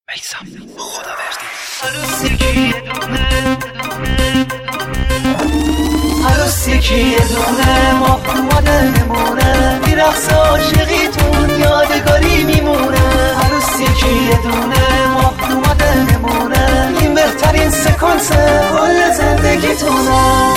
میثم خداوردی. عروس یکی دونه، عروس یکی دونه، ماه اومده نمونه، میرقص عاشقیتون یادگاری میمونه. عروس یکی دونه، ماه اومده نمونه، این بهترین سکانس کل زندگیتونه.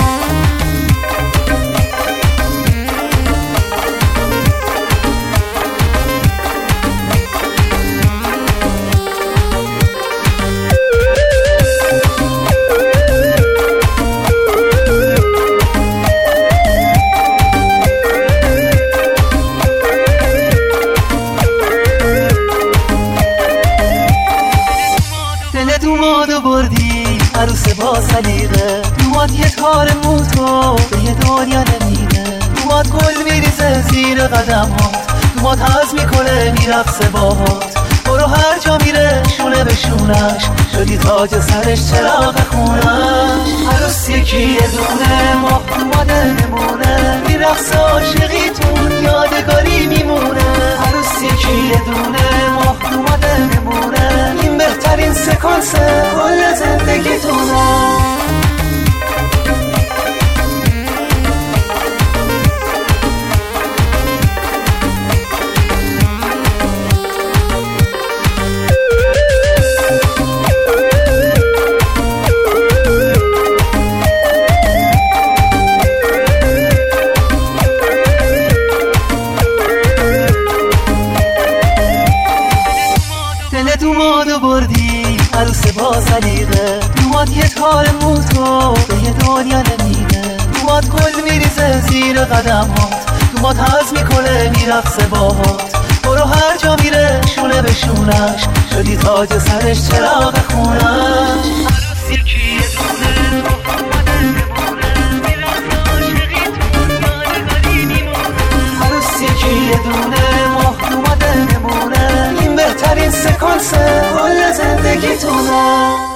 دومادو بردی عروس با سلیقه، دوماد یه تار موتو به یه دنیا نمیره. دوماد گل میریزه زیر قدمات، دوماد حز میکنه میرقصه باهات. برو هر جا میره شونه به شونش، شدی تاج سرش چراغ خونش. عروس یکی دونه، ماه اومده نمونه، میرقصه عاشقیتون یادگاری میمونه. عروس یکی دونه، ماه اومده نمونه، این بهترین سکانس کل زندگیتونه. دومادو بردی عروس با سلیقه، دوماد یه تار موتو به یه دنیا نمیره. دوماد گل میریزه زیر قدمات، دوماد حز میکنه میرقصه باهات. برو هر جا میره شونه به شونش، شدی تاج سرش چراغ خونش. عروس یکی دونه، ماه اومده نمونه، میرقصه عاشقیتون یادگاری میمونه. عروس یکی دونه، ماه اومده نمونه، این بهترین سکانس کل زندگیتونه.